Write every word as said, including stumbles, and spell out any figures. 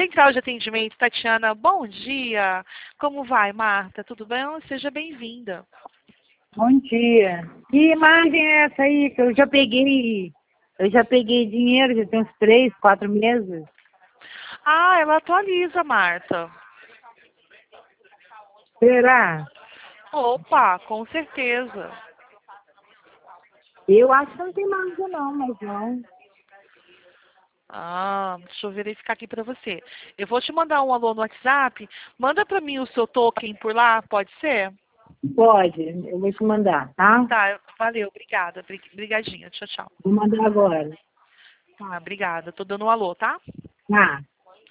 Central de Atendimento, Tatiana, bom dia. Como vai, Marta? Tudo bem? Seja bem-vinda. Bom dia. Que imagem é essa aí que eu já peguei? Eu já peguei dinheiro, já tem uns três, quatro meses. Ah, ela atualiza, Marta. Será? Opa, com certeza. Eu acho que não tem mais não, mas não. Ah, deixa eu verificar aqui para você. Eu vou te mandar um alô no WhatsApp. Manda para mim o seu token por lá, pode ser? Pode, eu vou te mandar, tá? Tá, valeu, obrigada. bri- Brigadinha, tchau, tchau. Vou mandar agora. Tá, obrigada. Tô dando um alô, tá? Tá.